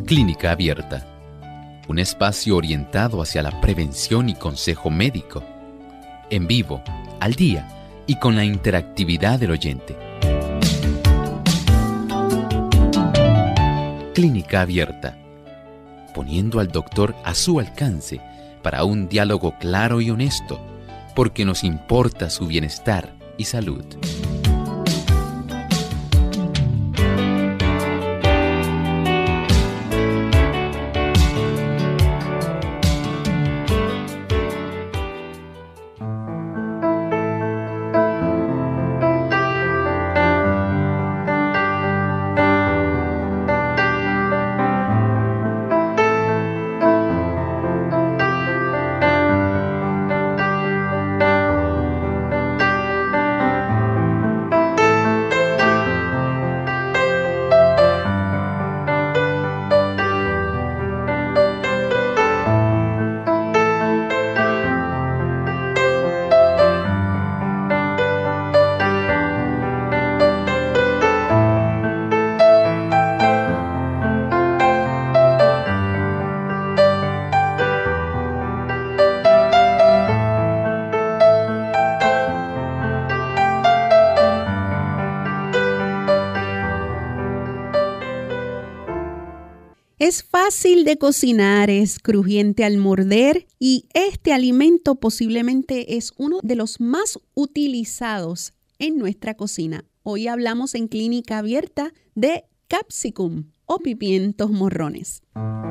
Clínica Abierta, un espacio orientado hacia la prevención y consejo médico, en vivo, al día y con la interactividad del oyente. Clínica Abierta, poniendo al doctor a su alcance para un diálogo claro y honesto, porque nos importa su bienestar y salud. Es fácil de cocinar, es crujiente al morder y este alimento posiblemente es uno de los más utilizados en nuestra cocina. Hoy hablamos en Clínica Abierta de capsicum o pimientos morrones.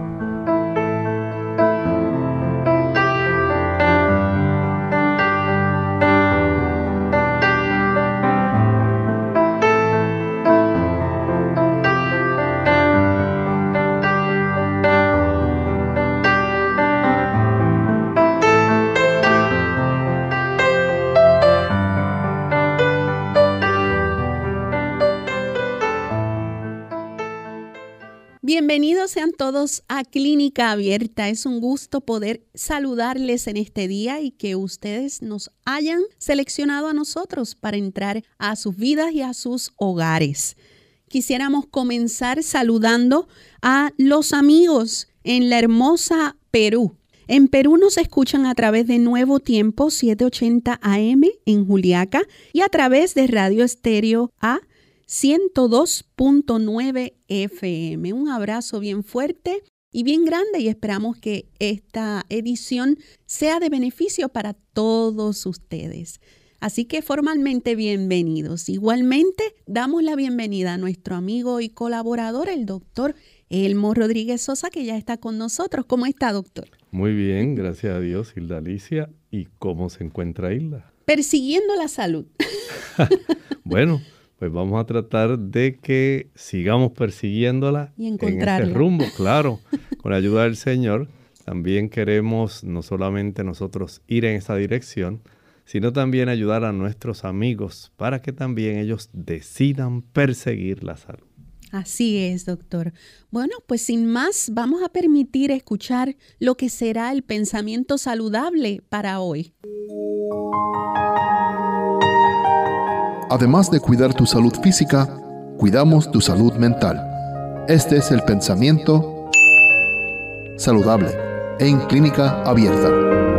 Bienvenidos sean todos a Clínica Abierta. Es un gusto poder saludarles en este día y que ustedes nos hayan seleccionado a nosotros para entrar a sus vidas y a sus hogares. Quisiéramos comenzar saludando a los amigos en la hermosa Perú. En Perú nos escuchan a través de Nuevo Tiempo 780 AM en Juliaca y a través de Radio Estéreo A 102.9 FM. Un abrazo bien fuerte y bien grande y esperamos que esta edición sea de beneficio para todos ustedes. Así que formalmente bienvenidos. Igualmente damos la bienvenida a nuestro amigo y colaborador, el doctor Elmo Rodríguez Sosa, que ya está con nosotros. ¿Cómo está, doctor? Muy bien, gracias a Dios, Hilda Alicia. ¿Y cómo se encuentra Hilda? Persiguiendo la salud. Bueno, pues vamos a tratar de que sigamos persiguiéndola y en ese rumbo, claro, con la ayuda del Señor. También queremos no solamente nosotros ir en esa dirección, sino también ayudar a nuestros amigos para que también ellos decidan perseguir la salud. Así es, doctor. Bueno, pues sin más, vamos a permitir escuchar lo que será el pensamiento saludable para hoy. Además de cuidar tu salud física, cuidamos tu salud mental. Este es el pensamiento saludable en Clínica Abierta.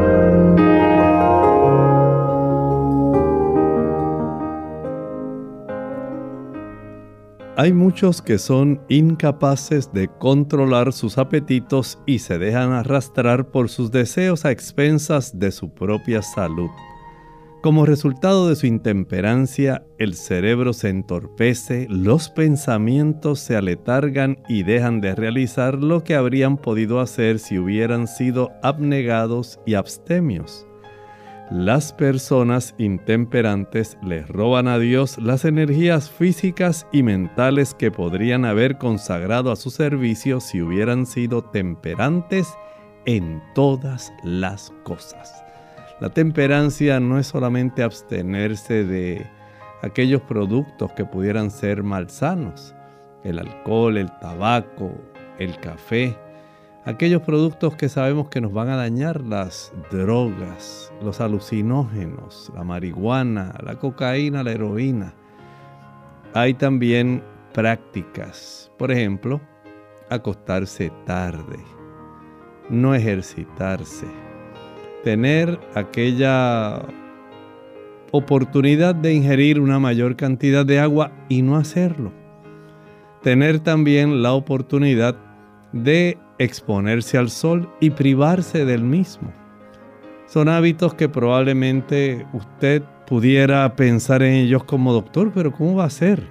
Hay muchos que son incapaces de controlar sus apetitos y se dejan arrastrar por sus deseos a expensas de su propia salud. Como resultado de su intemperancia, el cerebro se entorpece, los pensamientos se aletargan y dejan de realizar lo que habrían podido hacer si hubieran sido abnegados y abstemios. Las personas intemperantes les roban a Dios las energías físicas y mentales que podrían haber consagrado a su servicio si hubieran sido temperantes en todas las cosas. La temperancia no es solamente abstenerse de aquellos productos que pudieran ser malsanos, el alcohol, el tabaco, el café, aquellos productos que sabemos que nos van a dañar, las drogas, los alucinógenos, la marihuana, la cocaína, la heroína. Hay también prácticas, por ejemplo, acostarse tarde, no ejercitarse, tener aquella oportunidad de ingerir una mayor cantidad de agua y no hacerlo, tener también la oportunidad de exponerse al sol y privarse del mismo. Son hábitos que probablemente usted pudiera pensar en ellos como doctor, pero ¿cómo va a ser?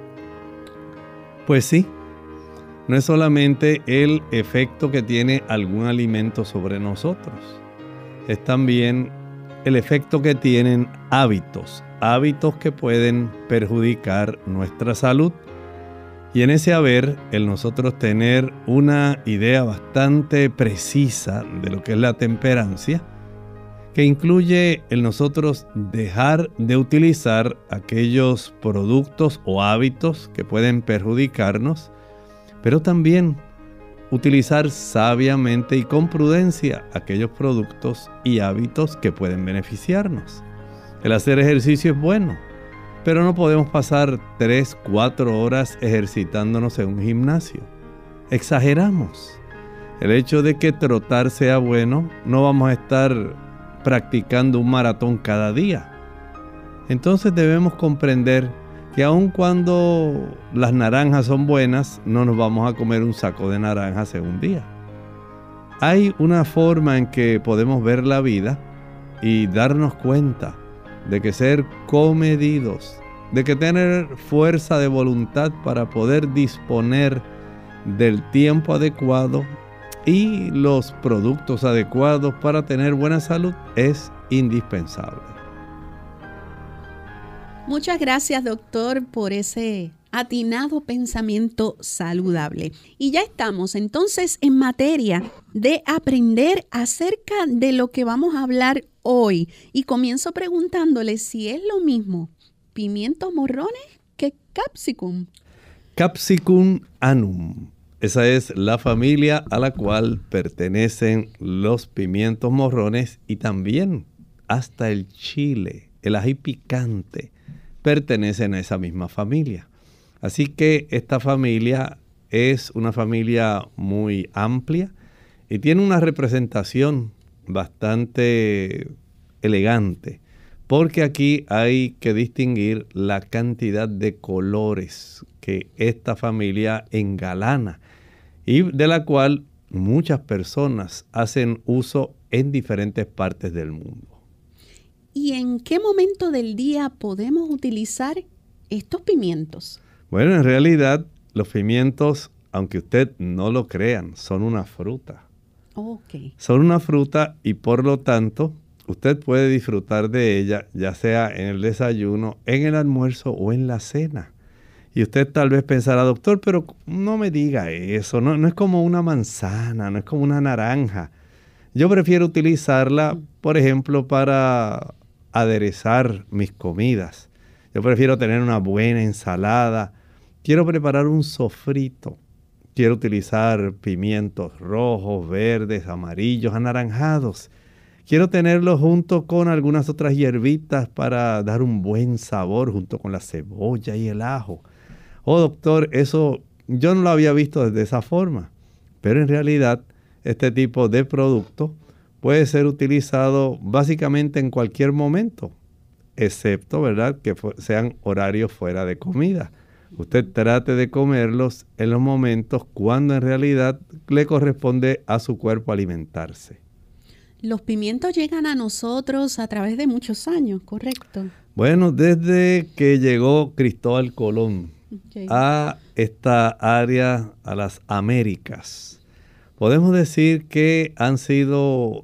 Pues sí, no es solamente el efecto que tiene algún alimento sobre nosotros, es también el efecto que tienen hábitos que pueden perjudicar nuestra salud. Y en ese haber, el nosotros tener una idea bastante precisa de lo que es la temperancia, que incluye el nosotros dejar de utilizar aquellos productos o hábitos que pueden perjudicarnos, pero también utilizar sabiamente y con prudencia aquellos productos y hábitos que pueden beneficiarnos. El hacer ejercicio es bueno, pero no podemos pasar 3-4 horas ejercitándonos en un gimnasio. Exageramos. El hecho de que trotar sea bueno, no vamos a estar practicando un maratón cada día. Entonces debemos comprender que aun cuando las naranjas son buenas, no nos vamos a comer un saco de naranjas en un día. Hay una forma en que podemos ver la vida y darnos cuenta de que ser comedidos, de que tener fuerza de voluntad para poder disponer del tiempo adecuado y los productos adecuados para tener buena salud es indispensable. Muchas gracias, doctor, por ese atinado pensamiento saludable. Y ya estamos entonces en materia de aprender acerca de lo que vamos a hablar hoy. Y comienzo preguntándole si es lo mismo pimientos morrones que capsicum. Capsicum annuum. Esa es la familia a la cual pertenecen los pimientos morrones y también hasta el chile, el ají picante, pertenecen a esa misma familia. Así que esta familia es una familia muy amplia y tiene una representación bastante elegante, porque aquí hay que distinguir la cantidad de colores que esta familia engalana y de la cual muchas personas hacen uso en diferentes partes del mundo. ¿Y en qué momento del día podemos utilizar estos pimientos? Bueno, en realidad los pimientos, aunque usted no lo crean, son una fruta. Okay. Son una fruta y por lo tanto usted puede disfrutar de ella, ya sea en el desayuno, en el almuerzo o en la cena. Y usted tal vez pensará, doctor, pero no me diga eso, no es como una manzana, no es como una naranja. Yo prefiero utilizarla, por ejemplo, para aderezar mis comidas. Yo prefiero tener una buena ensalada. Quiero preparar un sofrito. Quiero utilizar pimientos rojos, verdes, amarillos, anaranjados. Quiero tenerlos junto con algunas otras hierbitas para dar un buen sabor junto con la cebolla y el ajo. Oh, doctor, eso yo no lo había visto desde esa forma. Pero en realidad, este tipo de producto puede ser utilizado básicamente en cualquier momento, excepto, ¿verdad?, que sean horarios fuera de comida. Usted trate de comerlos en los momentos cuando en realidad le corresponde a su cuerpo alimentarse. Los pimientos llegan a nosotros a través de muchos años, ¿correcto? Bueno, desde que llegó Cristóbal Colón a esta área, a las Américas, podemos decir que han sido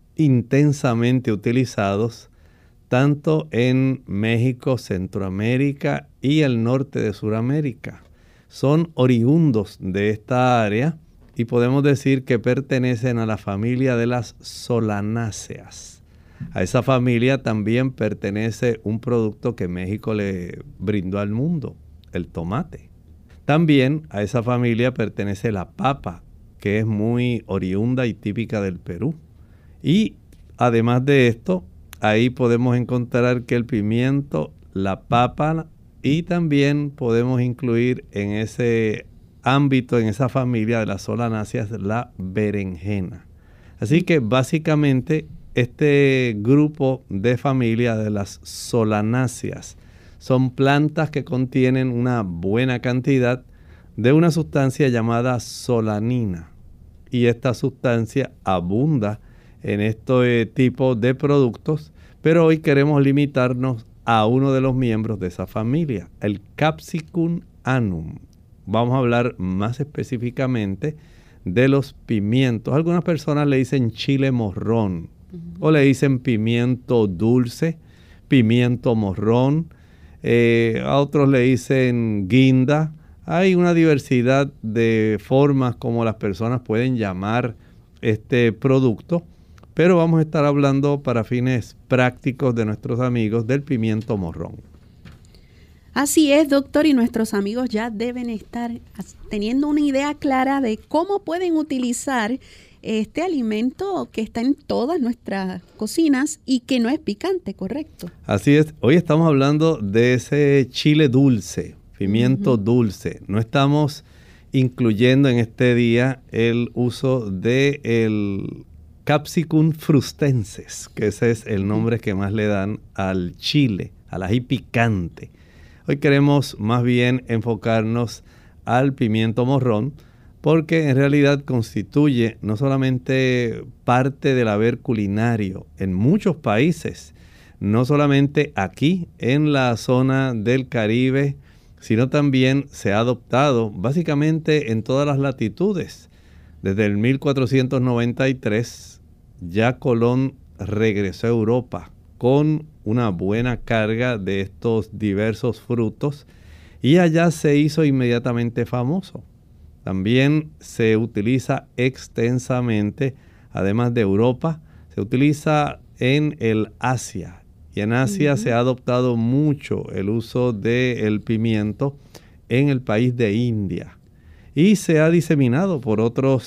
intensamente utilizados tanto en México, Centroamérica y el norte de Sudamérica. Son oriundos de esta área y podemos decir que pertenecen a la familia de las solanáceas. A esa familia también pertenece un producto que México le brindó al mundo, el tomate. También a esa familia pertenece la papa, que es muy oriunda y típica del Perú. Y además de esto, ahí podemos encontrar que el pimiento, la papa y también podemos incluir en ese ámbito, en esa familia de las solanáceas, la berenjena. Así que básicamente este grupo de familia de las solanáceas son plantas que contienen una buena cantidad de una sustancia llamada solanina. Y esta sustancia abunda en este tipo de productos, pero hoy queremos limitarnos a uno de los miembros de esa familia, el Capsicum annum. Vamos a hablar más específicamente de los pimientos. Algunas personas le dicen chile morrón, o le dicen pimiento dulce, pimiento morrón, a otros le dicen guinda. Hay una diversidad de formas como las personas pueden llamar este producto, pero vamos a estar hablando para fines prácticos de nuestros amigos del pimiento morrón. Así es, doctor, y nuestros amigos ya deben estar teniendo una idea clara de cómo pueden utilizar este alimento que está en todas nuestras cocinas y que no es picante, ¿correcto? Así es. Hoy estamos hablando de ese chile dulce, pimiento dulce. No estamos incluyendo en este día el uso del Capsicum frustensis, que ese es el nombre que más le dan al chile, al ají picante. Hoy queremos más bien enfocarnos al pimiento morrón, porque en realidad constituye no solamente parte del haber culinario en muchos países, no solamente aquí en la zona del Caribe, sino también se ha adoptado básicamente en todas las latitudes. Desde el 1493 ya Colón regresó a Europa con una buena carga de estos diversos frutos y allá se hizo inmediatamente famoso. También se utiliza extensamente, además de Europa, se utiliza en el Asia. Y en Asia se ha adoptado mucho el uso del pimiento en el país de India. Y se ha diseminado por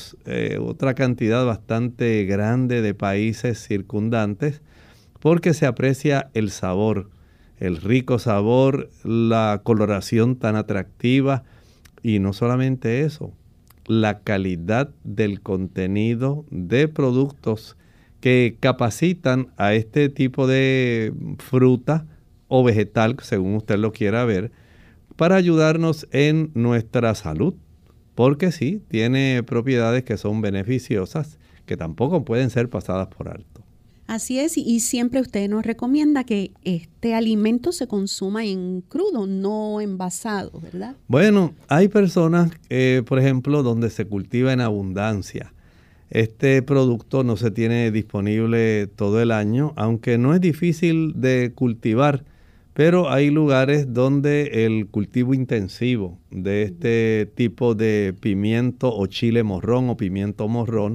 otra cantidad bastante grande de países circundantes porque se aprecia el sabor, el rico sabor, la coloración tan atractiva. Y no solamente eso, la calidad del contenido de productos que capacitan a este tipo de fruta o vegetal, según usted lo quiera ver, para ayudarnos en nuestra salud. Porque sí, tiene propiedades que son beneficiosas, que tampoco pueden ser pasadas por alto. Así es, y siempre usted nos recomienda que este alimento se consuma en crudo, no envasado, ¿verdad? Bueno, hay personas, por ejemplo, donde se cultiva en abundancia. Este producto no se tiene disponible todo el año, aunque no es difícil de cultivar, pero hay lugares donde el cultivo intensivo de este tipo de pimiento o chile morrón o pimiento morrón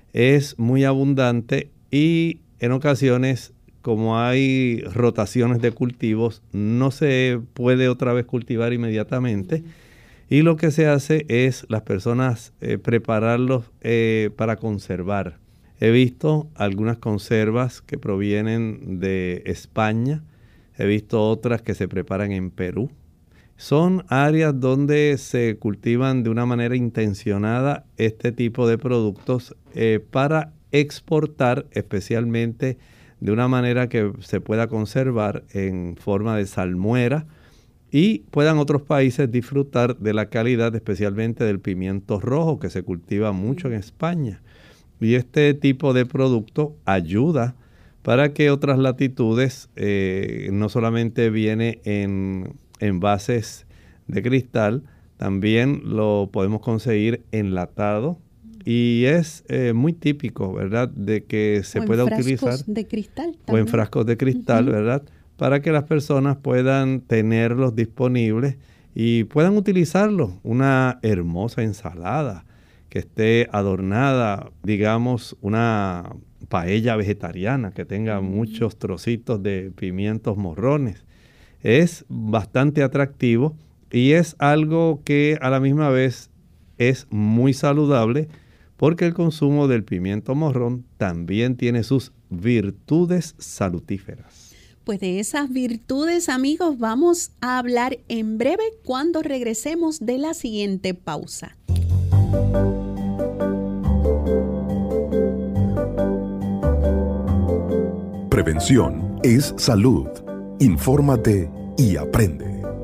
es muy abundante y en ocasiones, como hay rotaciones de cultivos, no se puede otra vez cultivar inmediatamente. Y lo que se hace es las personas prepararlos para conservar. He visto algunas conservas que provienen de España. He visto otras que se preparan en Perú. Son áreas donde se cultivan de una manera intencionada este tipo de productos para exportar, especialmente de una manera que se pueda conservar en forma de salmuera y puedan otros países disfrutar de la calidad, especialmente del pimiento rojo que se cultiva mucho en España. Y este tipo de producto ayuda para que otras latitudes, no solamente viene en envases de cristal, también lo podemos conseguir enlatado. Y es muy típico, ¿verdad?, de que se pueda utilizar. O en frascos de cristal también. O en frascos de cristal, ¿verdad?, para que las personas puedan tenerlos disponibles y puedan utilizarlos. Una hermosa ensalada que esté adornada, digamos, una paella vegetariana que tenga muchos trocitos de pimientos morrones. Es bastante atractivo y es algo que a la misma vez es muy saludable, porque el consumo del pimiento morrón también tiene sus virtudes salutíferas. Pues de esas virtudes, amigos, vamos a hablar en breve cuando regresemos de la siguiente pausa. Prevención es salud. Infórmate y aprende.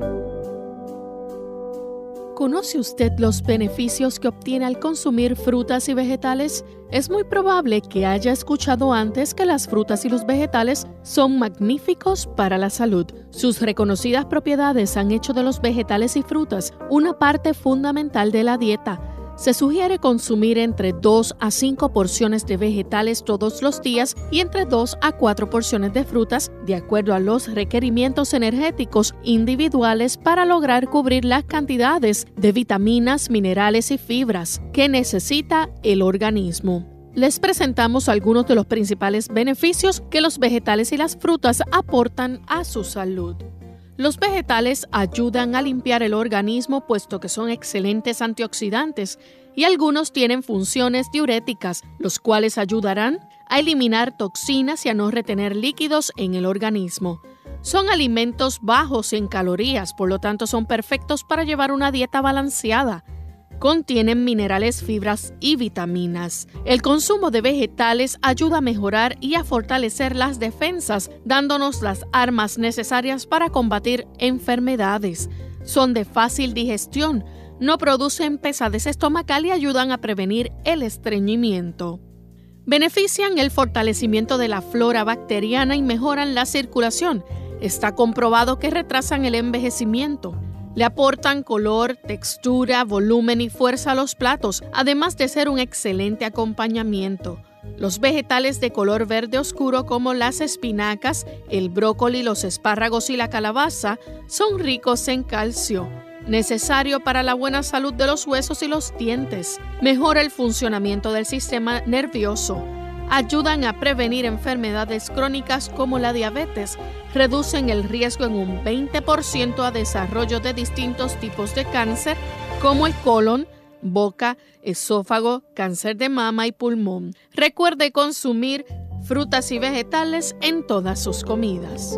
¿Conoce usted los beneficios que obtiene al consumir frutas y vegetales? Es muy probable que haya escuchado antes que las frutas y los vegetales son magníficos para la salud. Sus reconocidas propiedades han hecho de los vegetales y frutas una parte fundamental de la dieta. Se sugiere consumir entre 2 a 5 porciones de vegetales todos los días y entre 2 a 4 porciones de frutas, de acuerdo a los requerimientos energéticos individuales para lograr cubrir las cantidades de vitaminas, minerales y fibras que necesita el organismo. Les presentamos algunos de los principales beneficios que los vegetales y las frutas aportan a su salud. Los vegetales ayudan a limpiar el organismo puesto que son excelentes antioxidantes y algunos tienen funciones diuréticas, los cuales ayudarán a eliminar toxinas y a no retener líquidos en el organismo. Son alimentos bajos en calorías, por lo tanto son perfectos para llevar una dieta balanceada. Contienen minerales, fibras y vitaminas. El consumo de vegetales ayuda a mejorar y a fortalecer las defensas, dándonos las armas necesarias para combatir enfermedades. Son de fácil digestión, no producen pesadez estomacal y ayudan a prevenir el estreñimiento. Benefician el fortalecimiento de la flora bacteriana y mejoran la circulación. Está comprobado que retrasan el envejecimiento. Le aportan color, textura, volumen y fuerza a los platos, además de ser un excelente acompañamiento. Los vegetales de color verde oscuro como las espinacas, el brócoli, los espárragos y la calabaza son ricos en calcio, necesario para la buena salud de los huesos y los dientes. Mejora el funcionamiento del sistema nervioso. Ayudan a prevenir enfermedades crónicas como la diabetes, reducen el riesgo en un 20% a desarrollo de distintos tipos de cáncer como el colon, boca, esófago, cáncer de mama y pulmón. Recuerde consumir frutas y vegetales en todas sus comidas.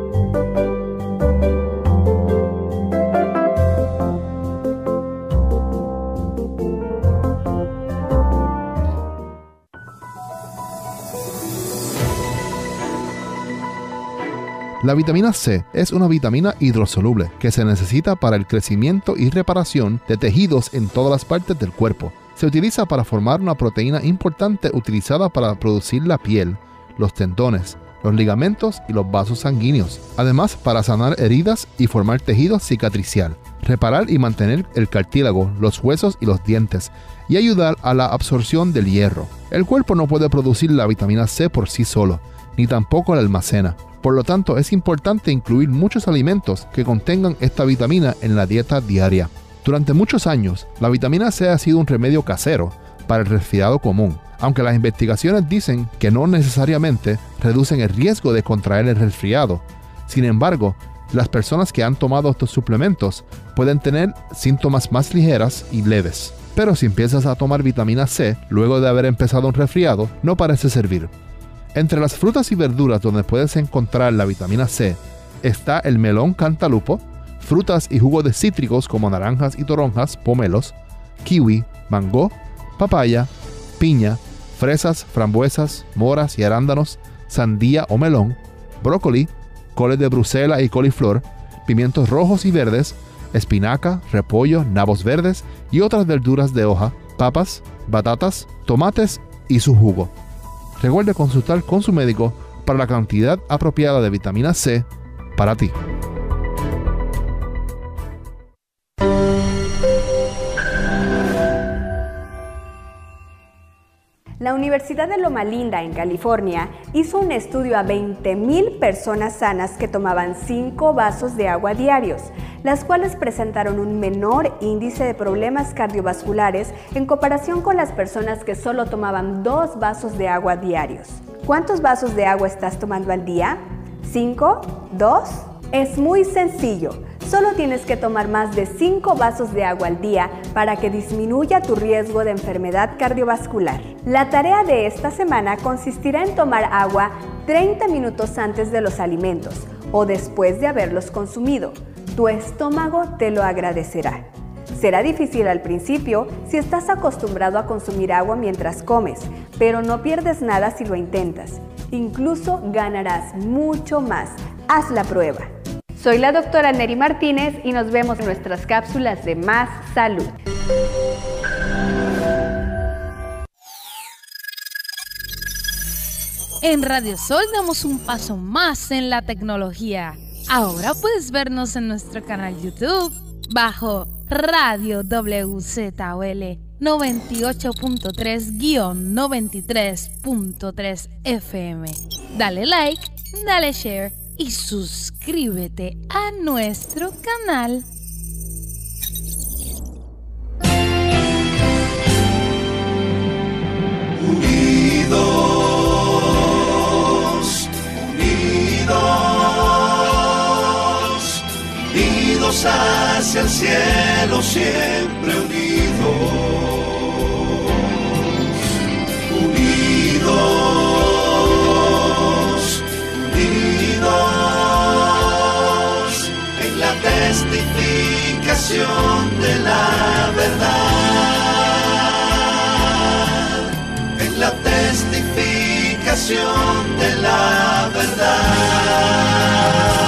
La vitamina C es una vitamina hidrosoluble que se necesita para el crecimiento y reparación de tejidos en todas las partes del cuerpo. Se utiliza para formar una proteína importante utilizada para producir la piel, los tendones, los ligamentos y los vasos sanguíneos. Además, para sanar heridas y formar tejido cicatricial, reparar y mantener el cartílago, los huesos y los dientes, y ayudar a la absorción del hierro. El cuerpo no puede producir la vitamina C por sí solo, ni tampoco la almacena. Por lo tanto, es importante incluir muchos alimentos que contengan esta vitamina en la dieta diaria. Durante muchos años, la vitamina C ha sido un remedio casero para el resfriado común, aunque las investigaciones dicen que no necesariamente reducen el riesgo de contraer el resfriado. Sin embargo, las personas que han tomado estos suplementos pueden tener síntomas más ligeras y leves. Pero si empiezas a tomar vitamina C luego de haber empezado un resfriado, no parece servir. Entre las frutas y verduras donde puedes encontrar la vitamina C está el melón cantalupo, frutas y jugos de cítricos como naranjas y toronjas, pomelos, kiwi, mango, papaya, piña, fresas, frambuesas, moras y arándanos, sandía o melón, brócoli, coles de Bruselas y coliflor, pimientos rojos y verdes, espinaca, repollo, nabos verdes y otras verduras de hoja, papas, batatas, tomates y su jugo. Recuerde consultar con su médico para la cantidad apropiada de vitamina C para ti. La Universidad de Loma Linda, en California, hizo un estudio a 20,000 personas sanas que tomaban 5 vasos de agua diarios, las cuales presentaron un menor índice de problemas cardiovasculares en comparación con las personas que solo tomaban 2 vasos de agua diarios. ¿Cuántos vasos de agua estás tomando al día? ¿5? ¿2? Es muy sencillo. Solo tienes que tomar más de 5 vasos de agua al día para que disminuya tu riesgo de enfermedad cardiovascular. La tarea de esta semana consistirá en tomar agua 30 minutos antes de los alimentos o después de haberlos consumido. Tu estómago te lo agradecerá. Será difícil al principio si estás acostumbrado a consumir agua mientras comes, pero no pierdes nada si lo intentas. Incluso ganarás mucho más. Haz la prueba. Soy la doctora Neri Martínez y nos vemos en nuestras cápsulas de Más Salud. En Radio Sol damos un paso más en la tecnología. Ahora puedes vernos en nuestro canal YouTube bajo Radio WZOL 98.3-93.3 FM. Dale like, dale share y suscríbete a nuestro canal. Unidos hacia el cielo, siempre unidos, unidos en la testificación de la verdad, en la testificación de la verdad.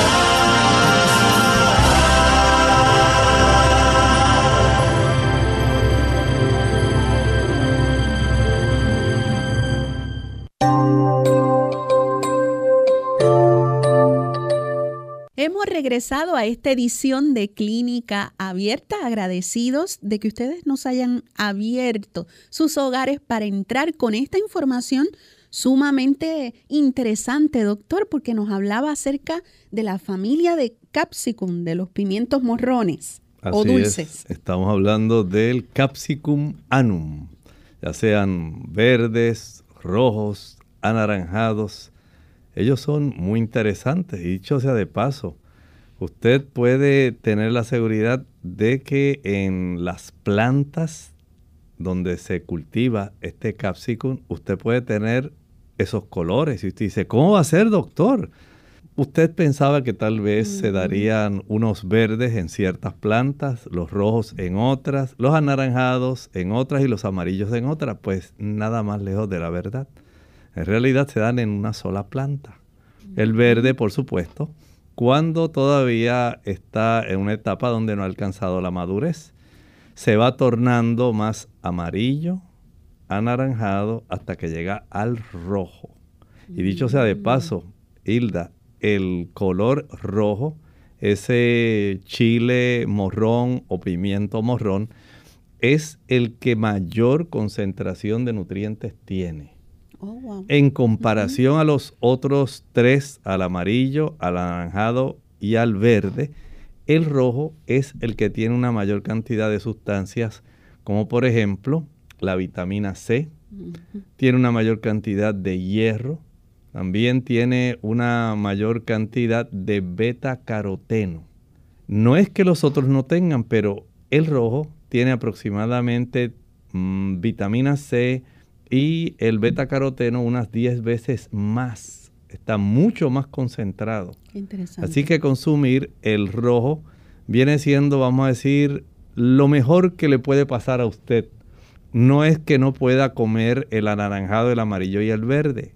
Hemos regresado a esta edición de Clínica Abierta, agradecidos de que ustedes nos hayan abierto sus hogares para entrar con esta información sumamente interesante, doctor, porque nos hablaba acerca de la familia de Capsicum, de los pimientos morrones o dulces. Estamos hablando del Capsicum annuum, ya sean verdes, rojos, anaranjados. Ellos son muy interesantes y dicho sea de paso, usted puede tener la seguridad de que en las plantas donde se cultiva este capsicum, usted puede tener esos colores. Y usted dice, ¿cómo va a ser, doctor? Usted pensaba que tal vez se darían unos verdes en ciertas plantas, los rojos en otras, los anaranjados en otras y los amarillos en otras. Pues nada más lejos de la verdad. En realidad se dan en una sola planta. El verde, por supuesto, cuando todavía está en una etapa donde no ha alcanzado la madurez, se va tornando más amarillo, anaranjado, hasta que llega al rojo. Y dicho sea de paso, Hilda, el color rojo, ese chile morrón o pimiento morrón, es el que mayor concentración de nutrientes tiene. Oh, wow. En comparación a los otros tres, al amarillo, al anaranjado y al verde, el rojo es el que tiene una mayor cantidad de sustancias, como por ejemplo la vitamina C, tiene una mayor cantidad de hierro, también tiene una mayor cantidad de beta-caroteno. No es que los otros no tengan, pero el rojo tiene aproximadamente vitamina C, y el beta-caroteno unas 10 veces más. Está mucho más concentrado. Qué interesante. Así que consumir el rojo viene siendo, vamos a decir, lo mejor que le puede pasar a usted. No es que no pueda comer el anaranjado, el amarillo y el verde.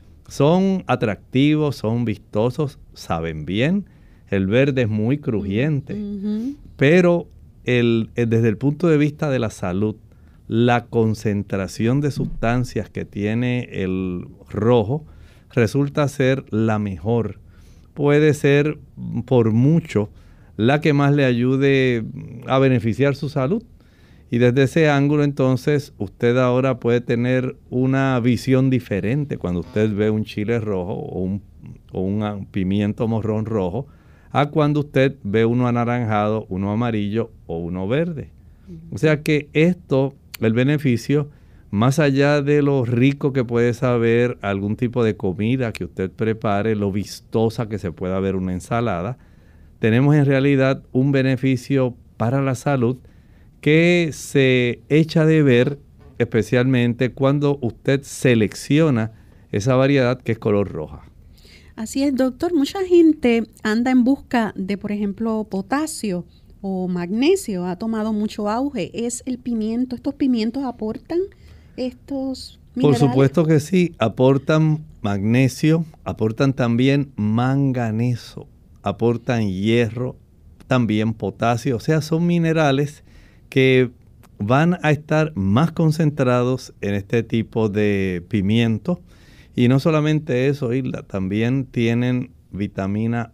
Son atractivos, son vistosos, saben bien. El verde es muy crujiente. Pero desde el punto de vista de la salud, la concentración de sustancias que tiene el rojo resulta ser la mejor. Puede ser por mucho la que más le ayude a beneficiar su salud. Y desde ese ángulo entonces usted ahora puede tener una visión diferente cuando usted ve un chile rojo o un pimiento morrón rojo a cuando usted ve uno anaranjado, uno amarillo o uno verde. O sea que esto, el beneficio, más allá de lo rico que puede saber algún tipo de comida que usted prepare, lo vistosa que se pueda ver una ensalada, tenemos en realidad un beneficio para la salud que se echa de ver especialmente cuando usted selecciona esa variedad que es color roja. Así es, doctor. Mucha gente anda en busca de, por ejemplo, potasio o magnesio. Ha tomado mucho auge. ¿Es el pimiento? ¿Estos pimientos aportan estos minerales? Por supuesto que sí. Aportan magnesio, aportan también manganeso, aportan hierro, también potasio. O sea, son minerales que van a estar más concentrados en este tipo de pimiento. Y no solamente eso, Isla, también tienen vitamina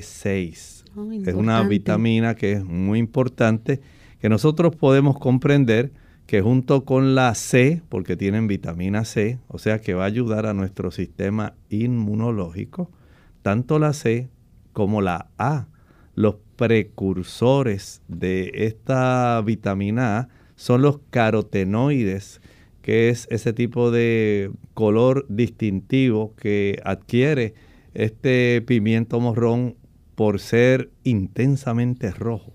B6. Es una vitamina que es muy importante, que nosotros podemos comprender que junto con la C, porque tienen vitamina C, o sea que va a ayudar a nuestro sistema inmunológico, tanto la C como la A, los precursores de esta vitamina A son los carotenoides, que es ese tipo de color distintivo que adquiere este pimiento morrón por ser intensamente rojo.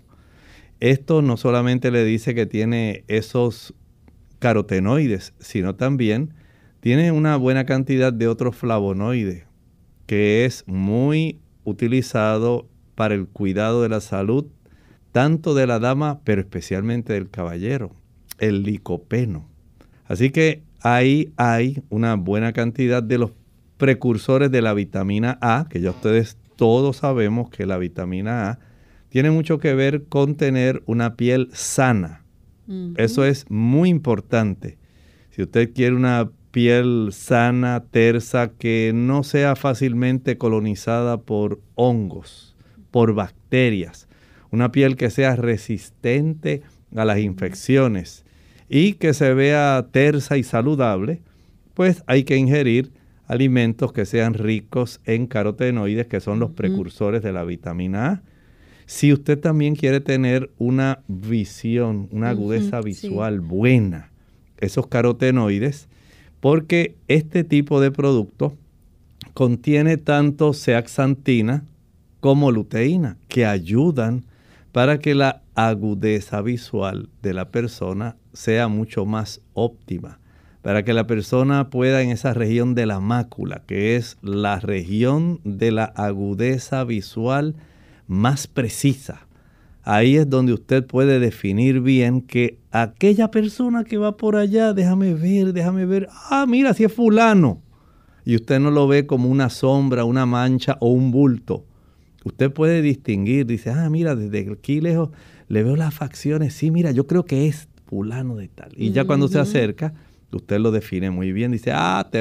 Esto no solamente le dice que tiene esos carotenoides, sino también tiene una buena cantidad de otros flavonoides, que es muy utilizado para el cuidado de la salud, tanto de la dama, pero especialmente del caballero, el licopeno. Así que ahí hay una buena cantidad de los precursores de la vitamina A, que ya ustedes todos sabemos que la vitamina A tiene mucho que ver con tener una piel sana. Eso es muy importante. Si usted quiere una piel sana, tersa, que no sea fácilmente colonizada por hongos, por bacterias, una piel que sea resistente a las infecciones y que se vea tersa y saludable, pues hay que ingerir alimentos que sean ricos en carotenoides, que son los precursores de la vitamina A. Si usted también quiere tener una visión, una agudeza visual buena, esos carotenoides, porque este tipo de producto contiene tanto zeaxantina como luteína, que ayudan para que la agudeza visual de la persona sea mucho más óptima, para que la persona pueda en esa región de la mácula, que es la región de la agudeza visual más precisa. Ahí es donde usted puede definir bien que aquella persona que va por allá, déjame ver, mira, si es fulano. Y usted no lo ve como una sombra, una mancha o un bulto. Usted puede distinguir, dice, mira, desde aquí lejos le veo las facciones. Sí, mira, yo creo que es fulano de tal. Y ya cuando se acerca, usted lo define muy bien. Dice,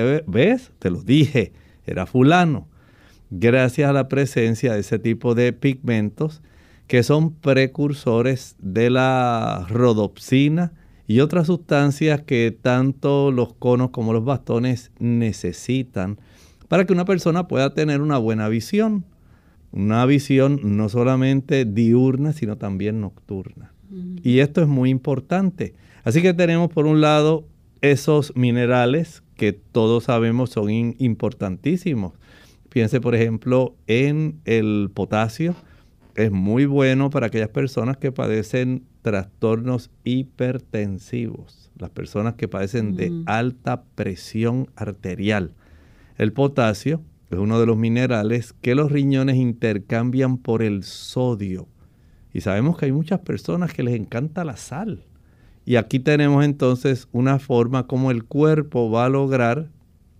¿ves? Te lo dije, era fulano. Gracias a la presencia de ese tipo de pigmentos que son precursores de la rodopsina y otras sustancias que tanto los conos como los bastones necesitan para que una persona pueda tener una buena visión. Una visión no solamente diurna, sino también nocturna. Y esto es muy importante. Así que tenemos por un lado esos minerales que todos sabemos son importantísimos. Piense, por ejemplo, en el potasio. Es muy bueno para aquellas personas que padecen trastornos hipertensivos, las personas que padecen de alta presión arterial. El potasio es uno de los minerales que los riñones intercambian por el sodio. Y sabemos que hay muchas personas que les encanta la sal. Y aquí tenemos entonces una forma como el cuerpo va a lograr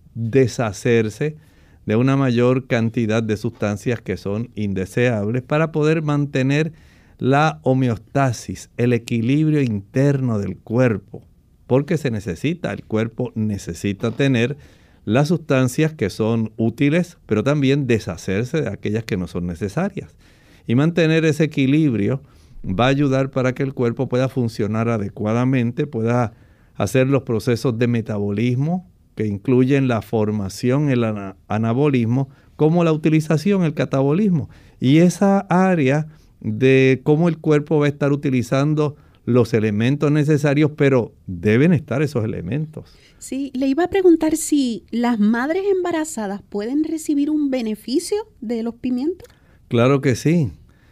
deshacerse de una mayor cantidad de sustancias que son indeseables para poder mantener la homeostasis, el equilibrio interno del cuerpo. Porque el cuerpo necesita tener las sustancias que son útiles, pero también deshacerse de aquellas que no son necesarias. Y mantener ese equilibrio va a ayudar para que el cuerpo pueda funcionar adecuadamente, pueda hacer los procesos de metabolismo, que incluyen la formación, el anabolismo, como la utilización, el catabolismo. Y esa área de cómo el cuerpo va a estar utilizando los elementos necesarios, pero deben estar esos elementos. Sí, le iba a preguntar si las madres embarazadas pueden recibir un beneficio de los pimientos. Claro que sí.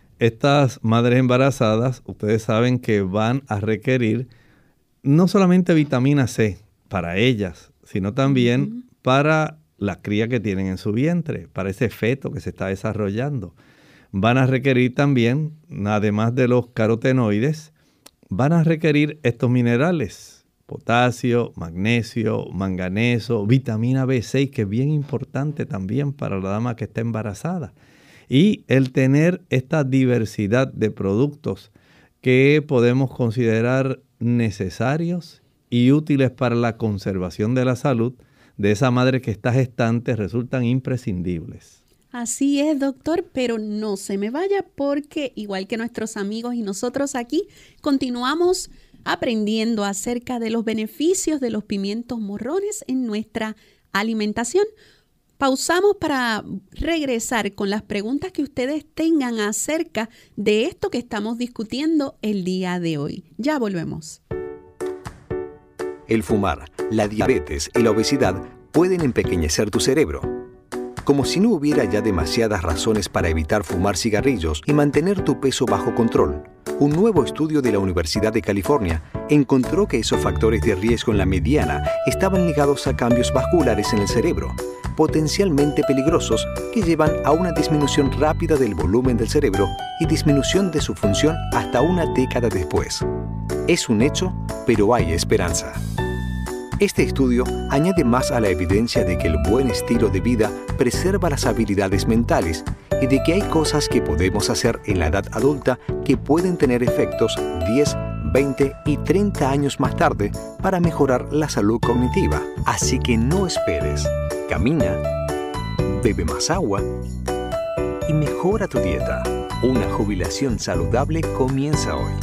Estas madres embarazadas, ustedes saben que van a requerir no solamente vitamina C para ellas, sino también para la cría que tienen en su vientre, para ese feto que se está desarrollando. Van a requerir también, además de los carotenoides, van a requerir estos minerales: potasio, magnesio, manganeso, vitamina B6, que es bien importante también para la dama que está embarazada. Y el tener esta diversidad de productos que podemos considerar necesarios y útiles para la conservación de la salud de esa madre que está gestante resultan imprescindibles. Así es, doctor, pero no se me vaya, porque igual que nuestros amigos y nosotros aquí, continuamos aprendiendo acerca de los beneficios de los pimientos morrones en nuestra alimentación. Pausamos para regresar con las preguntas que ustedes tengan acerca de esto que estamos discutiendo el día de hoy. Ya volvemos. El fumar, la diabetes y la obesidad pueden empequeñecer tu cerebro. Como si no hubiera ya demasiadas razones para evitar fumar cigarrillos y mantener tu peso bajo control, un nuevo estudio de la Universidad de California encontró que esos factores de riesgo en la mediana estaban ligados a cambios vasculares en el cerebro, potencialmente peligrosos, que llevan a una disminución rápida del volumen del cerebro y disminución de su función hasta una década después. Es un hecho, pero hay esperanza. Este estudio añade más a la evidencia de que el buen estilo de vida preserva las habilidades mentales y de que hay cosas que podemos hacer en la edad adulta que pueden tener efectos 10, 20 y 30 años más tarde para mejorar la salud cognitiva. Así que no esperes. Camina, bebe más agua y mejora tu dieta. Una jubilación saludable comienza hoy.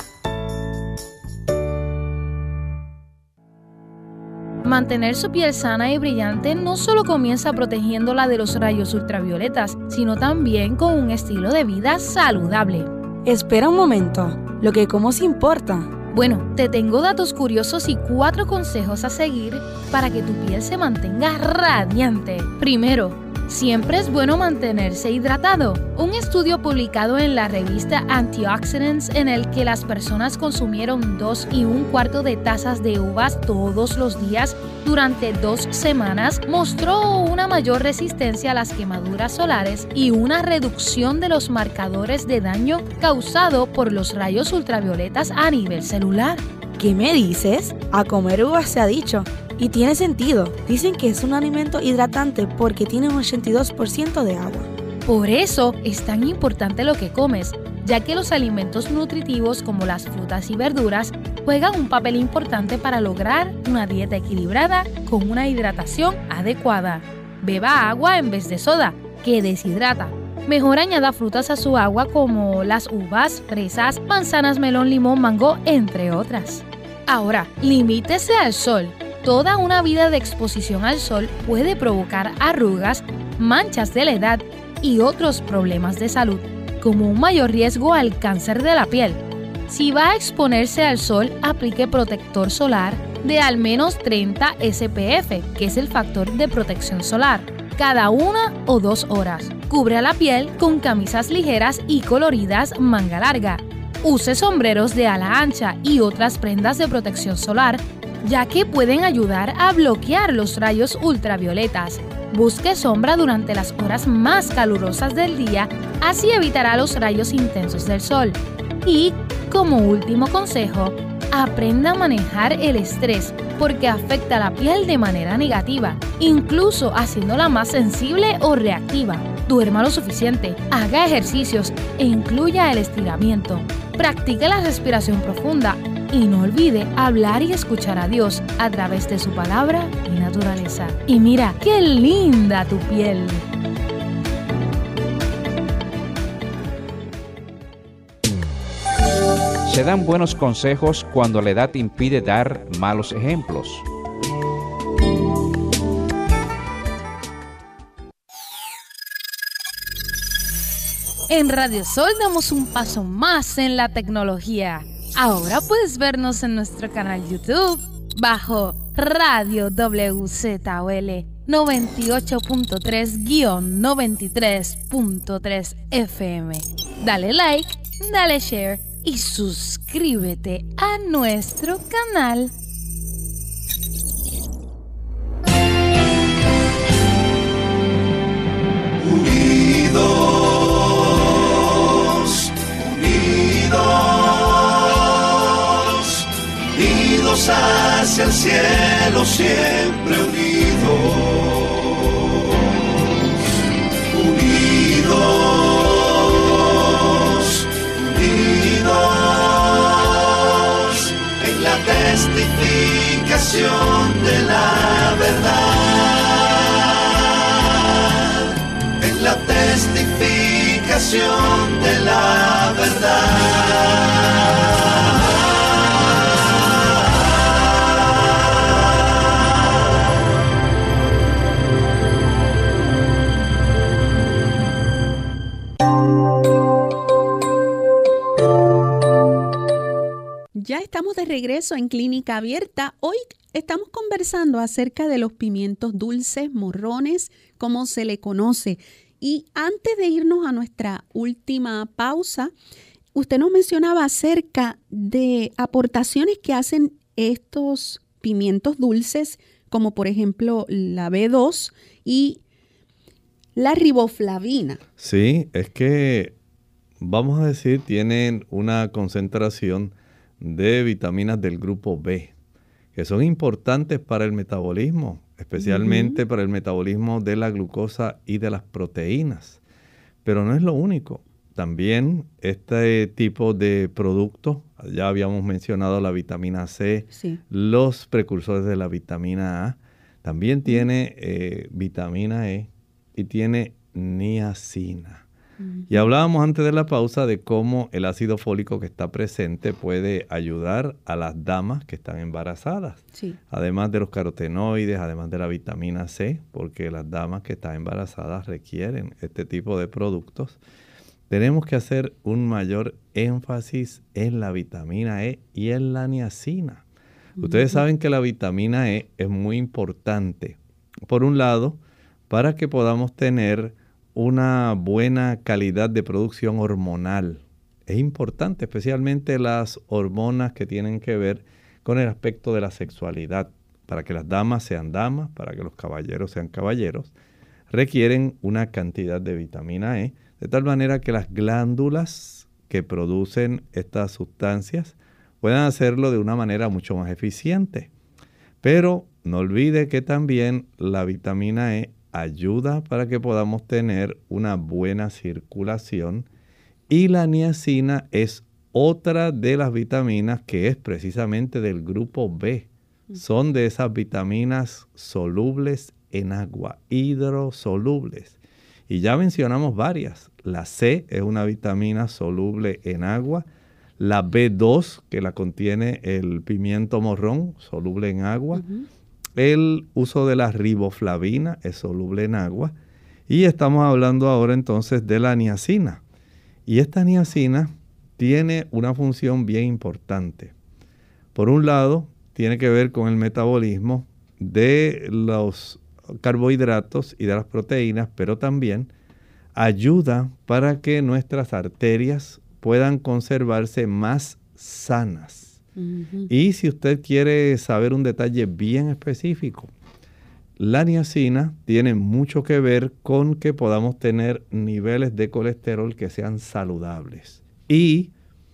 Mantener su piel sana y brillante no solo comienza protegiéndola de los rayos ultravioletas, sino también con un estilo de vida saludable. Espera un momento, lo que como se importa. Bueno, te tengo datos curiosos y 4 consejos a seguir para que tu piel se mantenga radiante. Primero, siempre es bueno mantenerse hidratado. Un estudio publicado en la revista Antioxidants, en el que las personas consumieron 2 1/4 de tazas de uvas todos los días durante 2 semanas, mostró una mayor resistencia a las quemaduras solares y una reducción de los marcadores de daño causado por los rayos ultravioletas a nivel celular. ¿Qué me dices? A comer uvas se ha dicho. Y tiene sentido. Dicen que es un alimento hidratante porque tiene un 82% de agua. Por eso es tan importante lo que comes, ya que los alimentos nutritivos como las frutas y verduras juegan un papel importante para lograr una dieta equilibrada con una hidratación adecuada. Beba agua en vez de soda, que deshidrata. Mejor añada frutas a su agua como las uvas, fresas, manzanas, melón, limón, mango, entre otras. Ahora, limítese al sol. Toda una vida de exposición al sol puede provocar arrugas, manchas de la edad y otros problemas de salud, como un mayor riesgo al cáncer de la piel. Si va a exponerse al sol, aplique protector solar de al menos 30 SPF, que es el factor de protección solar, cada 1 o 2 horas. Cubra la piel con camisas ligeras y coloridas manga larga. Use sombreros de ala ancha y otras prendas de protección solar, ya que pueden ayudar a bloquear los rayos ultravioletas. Busque sombra durante las horas más calurosas del día, así evitará los rayos intensos del sol. Y, como último consejo, aprenda a manejar el estrés, porque afecta a la piel de manera negativa, incluso haciéndola más sensible o reactiva. Duerma lo suficiente, haga ejercicios e incluya el estiramiento. Practique la respiración profunda y no olvide hablar y escuchar a Dios a través de su palabra y naturaleza. Y mira, qué linda tu piel. Se dan buenos consejos cuando la edad impide dar malos ejemplos. En Radio Sol damos un paso más en la tecnología. Ahora puedes vernos en nuestro canal YouTube bajo Radio WZOL 98.3-93.3 FM. Dale like, dale share y suscríbete a nuestro canal. por siempre unidos, unidos, unidos en la testificación de la verdad, en la testificación de la verdad. Ya estamos de regreso en Clínica Abierta. Hoy estamos conversando acerca de los pimientos dulces, morrones, como se le conoce. Y antes de irnos a nuestra última pausa, usted nos mencionaba acerca de aportaciones que hacen estos pimientos dulces, como por ejemplo la B2 y la riboflavina. Sí, es que, vamos a decir, tienen una concentración de vitaminas del grupo B, que son importantes para el metabolismo, especialmente para el metabolismo de la glucosa y de las proteínas. Pero no es lo único. También este tipo de productos, ya habíamos mencionado la vitamina C, sí, los precursores de la vitamina A, también tiene vitamina E y tiene niacina. Y hablábamos antes de la pausa de cómo el ácido fólico que está presente puede ayudar a las damas que están embarazadas. Sí. Además de los carotenoides, además de la vitamina C, porque las damas que están embarazadas requieren este tipo de productos. Tenemos que hacer un mayor énfasis en la vitamina E y en la niacina. Ustedes saben que la vitamina E es muy importante. Por un lado, para que podamos tener una buena calidad de producción hormonal. Es importante, especialmente las hormonas que tienen que ver con el aspecto de la sexualidad. Para que las damas sean damas, para que los caballeros sean caballeros, requieren una cantidad de vitamina E, de tal manera que las glándulas que producen estas sustancias puedan hacerlo de una manera mucho más eficiente. Pero no olvide que también la vitamina E ayuda para que podamos tener una buena circulación, y la niacina es otra de las vitaminas que es precisamente del grupo B. Son de esas vitaminas solubles en agua, hidrosolubles. Y ya mencionamos varias. La C es una vitamina soluble en agua. La B2, que la contiene el pimiento morrón, soluble en agua. El uso de la riboflavina es soluble en agua. Y estamos hablando ahora entonces de la niacina. Y esta niacina tiene una función bien importante. Por un lado, tiene que ver con el metabolismo de los carbohidratos y de las proteínas, pero también ayuda para que nuestras arterias puedan conservarse más sanas. Y si usted quiere saber un detalle bien específico, la niacina tiene mucho que ver con que podamos tener niveles de colesterol que sean saludables y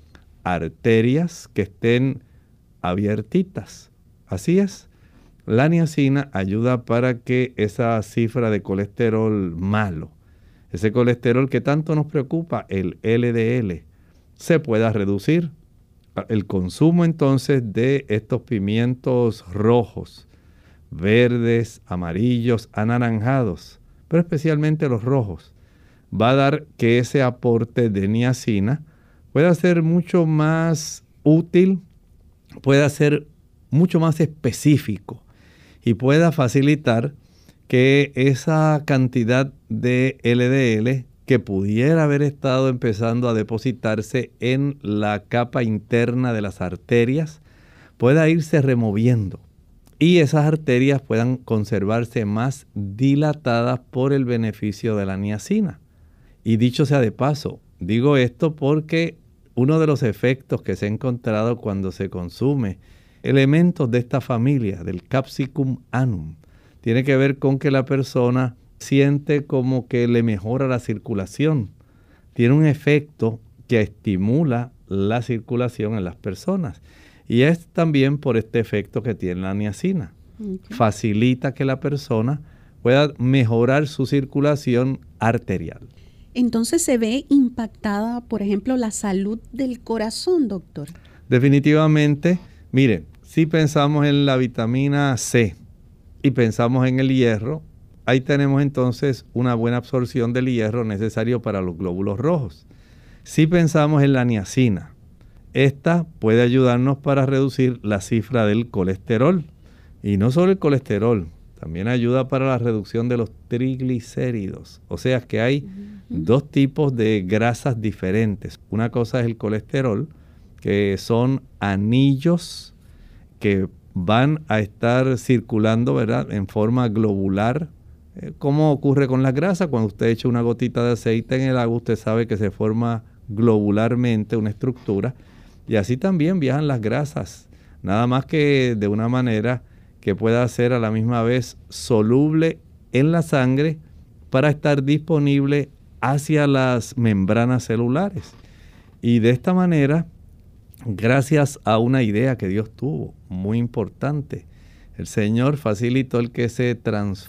arterias que estén abiertitas. Así es, la niacina ayuda para que esa cifra de colesterol malo, ese colesterol que tanto nos preocupa, el LDL, se pueda reducir. El consumo entonces de estos pimientos rojos, verdes, amarillos, anaranjados, pero especialmente los rojos, va a dar que ese aporte de niacina pueda ser mucho más útil, pueda ser mucho más específico y pueda facilitar que esa cantidad de LDL que pudiera haber estado empezando a depositarse en la capa interna de las arterias pueda irse removiendo y esas arterias puedan conservarse más dilatadas por el beneficio de la niacina. Y dicho sea de paso, digo esto porque uno de los efectos que se ha encontrado cuando se consume elementos de esta familia, del Capsicum annum, tiene que ver con que la persona siente como que le mejora la circulación. Tiene un efecto que estimula la circulación en las personas. Y es también por este efecto que tiene la niacina. facilita que la persona pueda mejorar su circulación arterial. Entonces se ve impactada, por ejemplo, la salud del corazón, doctor. Definitivamente, mire, si pensamos en la vitamina C y pensamos en el hierro, ahí tenemos entonces una buena absorción del hierro necesario para los glóbulos rojos. Si pensamos en la niacina, esta puede ayudarnos para reducir la cifra del colesterol. Y no solo el colesterol, también ayuda para la reducción de los triglicéridos. O sea que hay dos tipos de grasas diferentes. Una cosa es el colesterol, que son anillos que van a estar circulando, ¿verdad?, en forma globular. ¿Cómo ocurre con la grasa? Cuando usted echa una gotita de aceite en el agua, usted sabe que se forma globularmente una estructura. Y así también viajan las grasas, nada más que de una manera que pueda ser a la misma vez soluble en la sangre para estar disponible hacia las membranas celulares. Y de esta manera, gracias a una idea que Dios tuvo, muy importante, el Señor facilitó el que se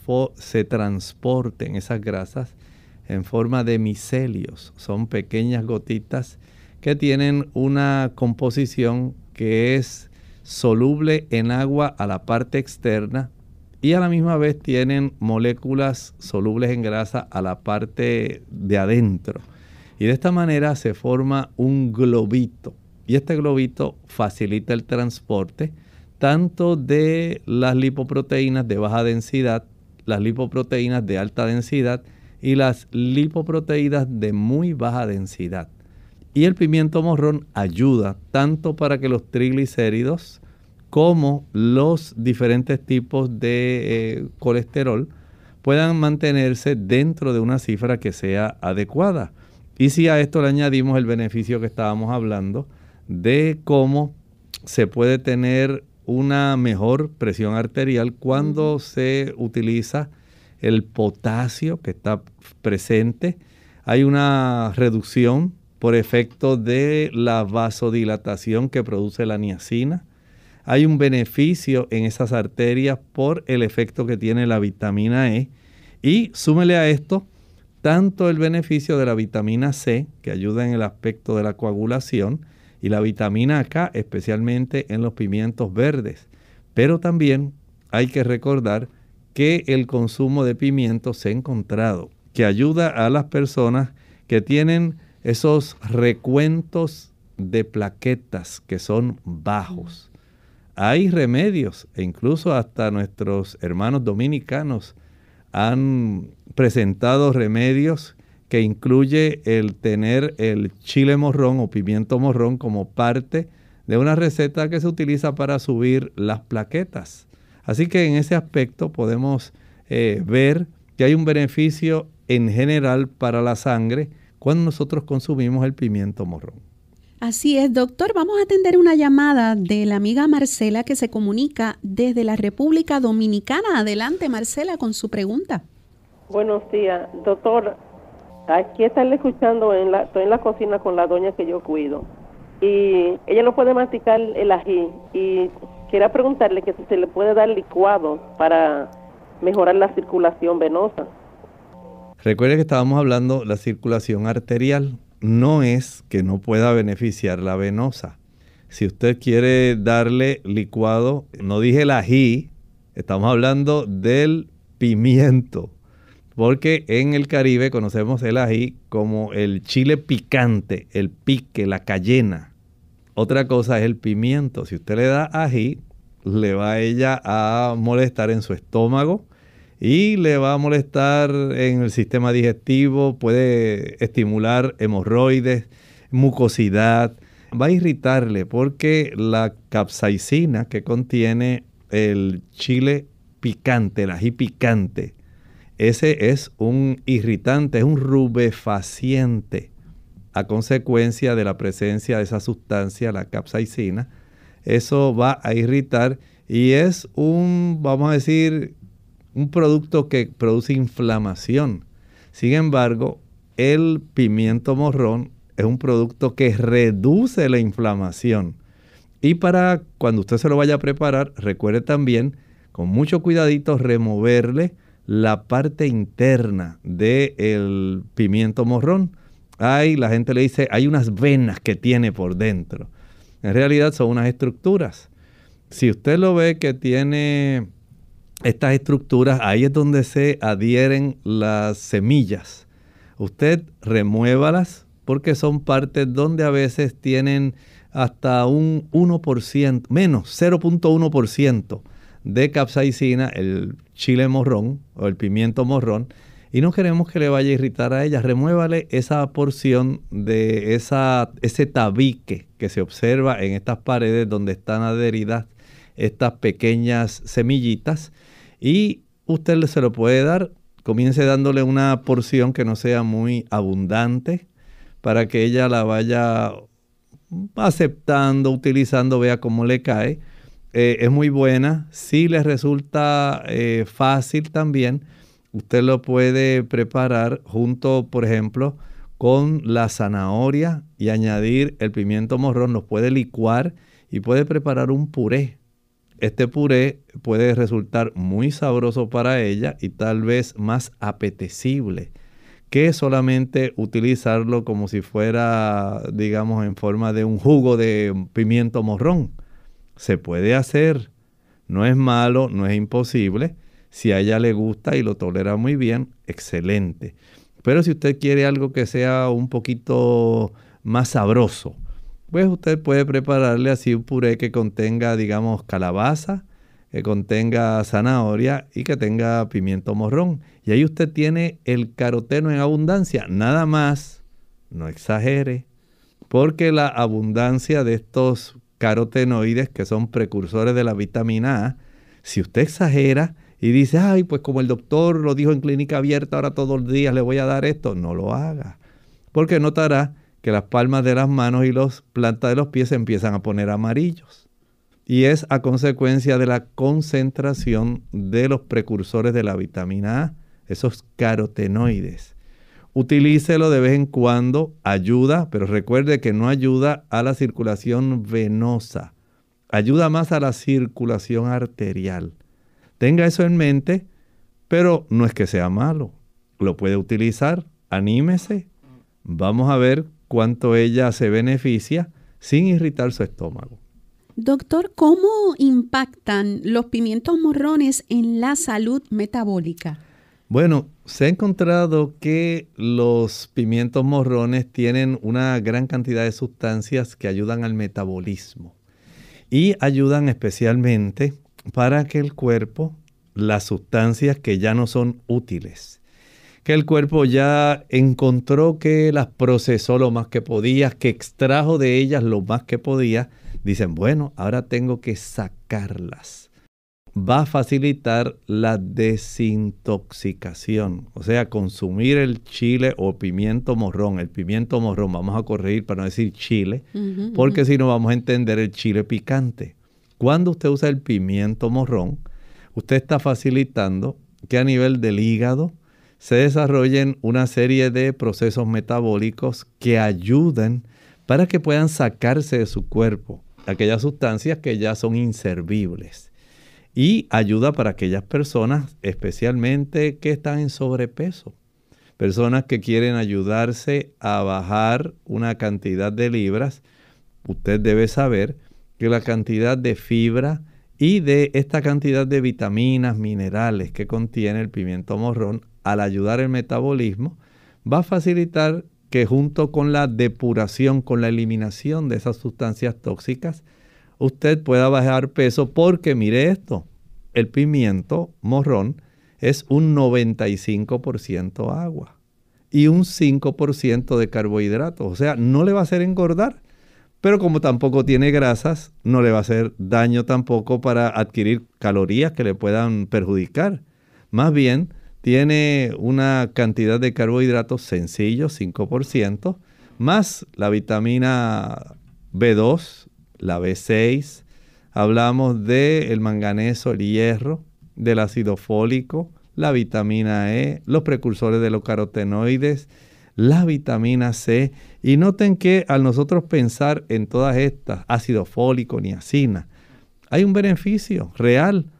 transporten esas grasas en forma de micelios. Son pequeñas gotitas que tienen una composición que es soluble en agua a la parte externa y a la misma vez tienen moléculas solubles en grasa a la parte de adentro. Y de esta manera se forma un globito. Y este globito facilita el transporte tanto de las lipoproteínas de baja densidad, las lipoproteínas de alta densidad y las lipoproteínas de muy baja densidad. Y el pimiento morrón ayuda tanto para que los triglicéridos como los diferentes tipos de colesterol puedan mantenerse dentro de una cifra que sea adecuada. Y si a esto le añadimos el beneficio que estábamos hablando de cómo se puede tener una mejor presión arterial cuando se utiliza el potasio que está presente, hay una reducción por efecto de la vasodilatación que produce la niacina. Hay un beneficio en esas arterias por el efecto que tiene la vitamina E. Y súmele a esto tanto el beneficio de la vitamina C, que ayuda en el aspecto de la coagulación, y la vitamina K, especialmente en los pimientos verdes. Pero también hay que recordar que el consumo de pimientos se ha encontrado que ayuda a las personas que tienen esos recuentos de plaquetas que son bajos. Hay remedios, e incluso hasta nuestros hermanos dominicanos han presentado remedios que incluye el tener el chile morrón o pimiento morrón como parte de una receta que se utiliza para subir las plaquetas. Así que en ese aspecto podemos ver que hay un beneficio en general para la sangre cuando nosotros consumimos el pimiento morrón. Así es, doctor. Vamos a atender una llamada de la amiga Marcela que se comunica desde la República Dominicana. Adelante, Marcela, con su pregunta. Buenos días, doctor. Aquí estarle escuchando, estoy en la cocina con la doña que yo cuido. Y ella no puede masticar el ají. Y quería preguntarle que si se le puede dar licuado para mejorar la circulación venosa. Recuerde que estábamos hablando de la circulación arterial. No es que no pueda beneficiar la venosa. Si usted quiere darle licuado, no dije el ají, estamos hablando del pimiento. Porque en el Caribe conocemos el ají como el chile picante, el pique, la cayena. Otra cosa es el pimiento. Si usted le da ají, le va a ella a molestar en su estómago y le va a molestar en el sistema digestivo, puede estimular hemorroides, mucosidad, va a irritarle porque la capsaicina que contiene el chile picante, el ají picante, ese es un irritante, es un rubefaciente a consecuencia de la presencia de esa sustancia, la capsaicina. Eso va a irritar y es vamos a decir, un producto que produce inflamación. Sin embargo, el pimiento morrón es un producto que reduce la inflamación. Y para cuando usted se lo vaya a preparar, recuerde también con mucho cuidadito removerle la parte interna del pimiento morrón. La gente le dice, hay unas venas que tiene por dentro. En realidad son unas estructuras. Si usted lo ve que tiene estas estructuras, ahí es donde se adhieren las semillas. Usted remuévalas porque son partes donde a veces tienen hasta un 1%, menos 0.1% de capsaicina, el chile morrón o el pimiento morrón, y no queremos que le vaya a irritar a ella. Remuévale esa porción de ese tabique que se observa en estas paredes donde están adheridas estas pequeñas semillitas, y usted se lo puede dar. Comience dándole una porción que no sea muy abundante para que ella la vaya aceptando, utilizando, vea cómo le cae. Es muy buena. Si le resulta fácil también, usted lo puede preparar junto, por ejemplo, con la zanahoria y añadir el pimiento morrón. Los puede licuar y puede preparar un puré. Este puré puede resultar muy sabroso para ella y tal vez más apetecible que solamente utilizarlo como si fuera, digamos, en forma de un jugo de pimiento morrón. Se puede hacer, no es malo, no es imposible. Si a ella le gusta y lo tolera muy bien, excelente. Pero si usted quiere algo que sea un poquito más sabroso, pues usted puede prepararle así un puré que contenga, digamos, calabaza, que contenga zanahoria y que tenga pimiento morrón. Y ahí usted tiene el caroteno en abundancia. Nada más, no exagere, porque la abundancia de estos carotenoides, que son precursores de la vitamina A, si usted exagera y dice, ay, pues como el doctor lo dijo en clínica abierta, ahora todos los días le voy a dar esto, no lo haga. Porque notará que las palmas de las manos y las plantas de los pies se empiezan a poner amarillos. Y es a consecuencia de la concentración de los precursores de la vitamina A, esos carotenoides. Utilícelo de vez en cuando, ayuda, pero recuerde que no ayuda a la circulación venosa. Ayuda más a la circulación arterial. Tenga eso en mente, pero no es que sea malo. Lo puede utilizar, anímese. Vamos a ver cuánto ella se beneficia sin irritar su estómago. Doctor, ¿cómo impactan los pimientos morrones en la salud metabólica? Bueno, se ha encontrado que los pimientos morrones tienen una gran cantidad de sustancias que ayudan al metabolismo y ayudan especialmente para que el cuerpo, las sustancias que ya no son útiles, que el cuerpo ya encontró que las procesó lo más que podía, que extrajo de ellas lo más que podía, dicen, bueno, ahora tengo que sacarlas. Va a facilitar la desintoxicación, o sea, consumir el chile o pimiento morrón. El pimiento morrón, vamos a corregir para no decir chile, porque si no vamos a entender el chile picante. Cuando usted usa el pimiento morrón, usted está facilitando que a nivel del hígado se desarrollen una serie de procesos metabólicos que ayuden para que puedan sacarse de su cuerpo aquellas sustancias que ya son inservibles. Y ayuda para aquellas personas, especialmente que están en sobrepeso. Personas que quieren ayudarse a bajar una cantidad de libras. Usted debe saber que la cantidad de fibra y de esta cantidad de vitaminas, minerales que contiene el pimiento morrón, al ayudar el metabolismo, va a facilitar que junto con la depuración, con la eliminación de esas sustancias tóxicas, usted pueda bajar peso porque, mire esto, el pimiento morrón es un 95% agua y un 5% de carbohidratos. O sea, no le va a hacer engordar, pero como tampoco tiene grasas, no le va a hacer daño tampoco para adquirir calorías que le puedan perjudicar. Más bien, tiene una cantidad de carbohidratos sencillos, 5%, más la vitamina B2, la B6, hablamos del manganeso, el hierro, del ácido fólico, la vitamina E, los precursores de los carotenoides, la vitamina C. Y noten que al nosotros pensar en todas estas, ácido fólico, niacina, hay un beneficio real.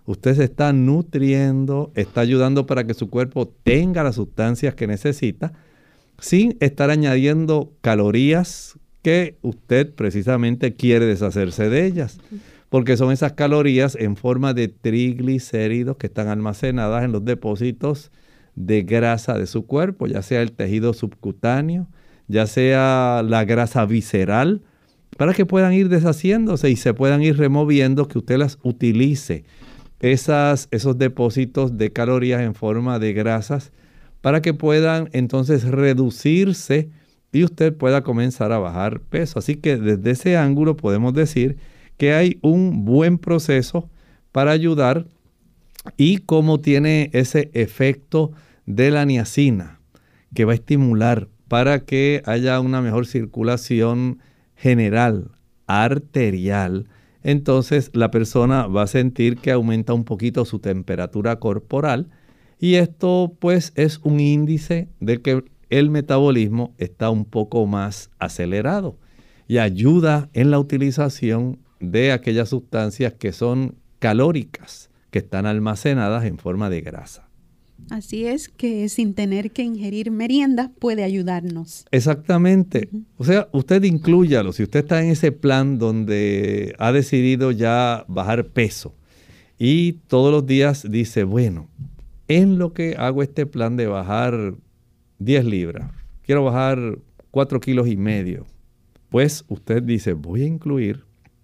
usted se está nutriendo, está ayudando para que su cuerpo tenga las sustancias que necesita, sin estar añadiendo calorías que usted precisamente quiere deshacerse de ellas. Porque son esas calorías en forma de triglicéridos que están almacenadas en los depósitos de grasa de su cuerpo, ya sea el tejido subcutáneo, ya sea la grasa visceral, para que puedan ir deshaciéndose y se puedan ir removiendo, que usted las utilice, esos depósitos de calorías en forma de grasas, para que puedan entonces reducirse y usted pueda comenzar a bajar peso. Así que desde ese ángulo podemos decir que hay un buen proceso para ayudar, y cómo tiene ese efecto de la niacina que va a estimular para que haya una mejor circulación general, arterial. Entonces la persona va a sentir que aumenta un poquito su temperatura corporal, y esto pues es un índice de que el metabolismo está un poco más acelerado y ayuda en la utilización de aquellas sustancias que son calóricas, que están almacenadas en forma de grasa. Así es, que sin tener que ingerir merienda puede ayudarnos. Exactamente. O sea, usted inclúyalo. Si usted está en ese plan donde ha decidido ya bajar peso y todos los días dice, bueno, en lo que hago este plan de bajar 10 libras, quiero bajar 4,5 kilos, pues usted dice, voy a incluir